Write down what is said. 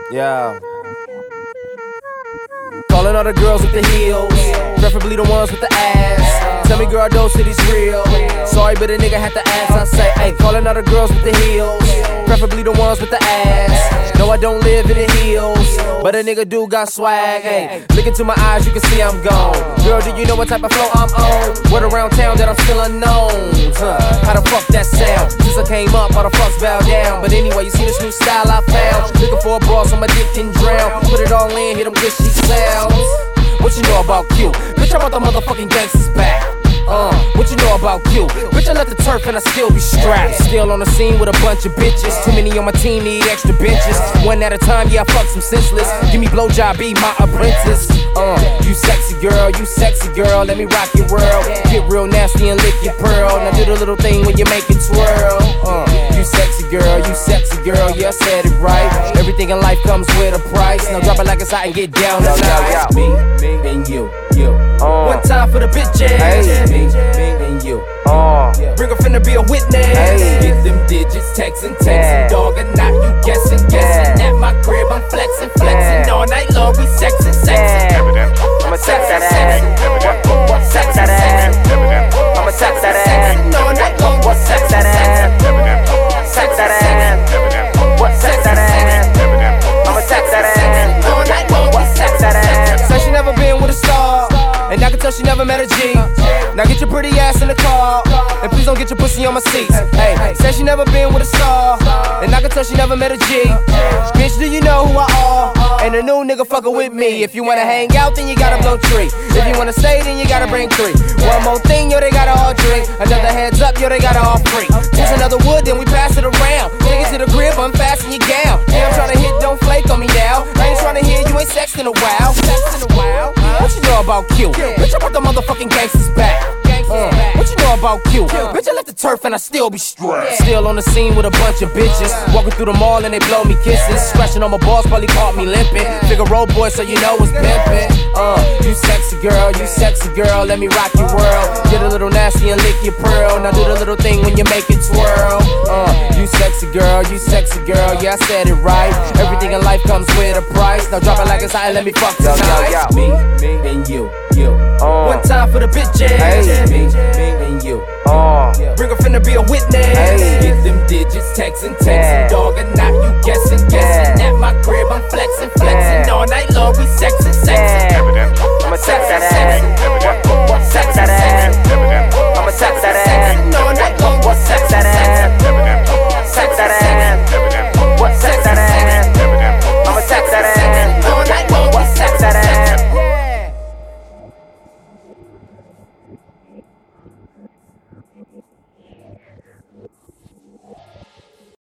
Yeah. Calling all the girls with the heels, preferably the ones with the ass. Tell me, girl, those cities real. Sorry, but a nigga had to ask. I say, hey, calling all the girls with the heels, preferably the ones with the ass. No, I don't live in the hills, but a nigga do got swag. Hey, look into my eyes, you can see I'm gone. Girl, do you know what type of flow I'm on? Word around town that I'm still unknown. How the fuck that sound? Since I came up, all the fucks bow down. But anyway, you see this new style I found. Looking for a bra so my dick can drown. Put it all in, hit them good she sounds. What you know about Q? Bitch, I'm about the motherfucking gangsters back. What you know about Q? Bitch, I left the turf and I still be strapped. Still on the scene with a bunch of bitches. Too many on my team need extra benches. One at a time, yeah, I fuck some senseless. Give me blowjob, be my apprentice. You sexy girl, let me rock your world. Get real nasty and lick your pearl. Now do the little thing when you make it twirl. You sexy girl, yeah, I said it right. Everything in life comes with a price. Now drop it like it's hot and get down tonight. Me and you. One time for the bitches. Me and you. Bring her finna be a witness. Get them digits, texting, dog, and now you guessing. At my crib, I'm flexing all night long. We sexing. I'ma sex that ass. Sex that ass. I'ma sex that ass. all night long. What sex that ass? Sex that ass. What sex that ass? I'ma sex that ass. all night long. What sex that ass? Said she never been with a star, and I can tell she never met a G. Now get your pretty ass in the car, and please don't get your pussy on my seats. Hey, said she never been with a star, and I can tell she never met a G. Bitch, do you know who I are? And a new nigga fucking with me. If you wanna hang out, then you gotta blow tree. If you wanna stay, then you gotta bring three. One more thing, yo, they gotta all drink. Another heads up, yo, they gotta all free. Just another wood, then we pass it around. Take it to the crib, unfasten your gown. Yeah, I'm tryna hit, don't flake on me now. I ain't tryna hear you ain't sexed in a while. What you know about Q? Bitch, I brought the motherfucking gangsters back. What you know about Q? Bitch, I left the turf and I still be strapped. Still on the scene with a bunch of bitches. Walking through the mall and they blow me kisses. Scratching on my balls, probably caught me limping. Figaro boy, so you know it's pimpin'. You sexy girl, let me rock your world. Get a little nasty and lick your pearl. Now do the little thing when you make it twirl. You sexy girl, yeah, I said it right. Everything in life comes with a price. Now drop it like it's hot and let me fuck tonight. Me and you. One time for the bitches. Me and you. Bring her finna be a witness. Get them digits, texting, dog, and now you guessing. At my crib, I'm flexing all night long. We sexing. I'ma sex that ass.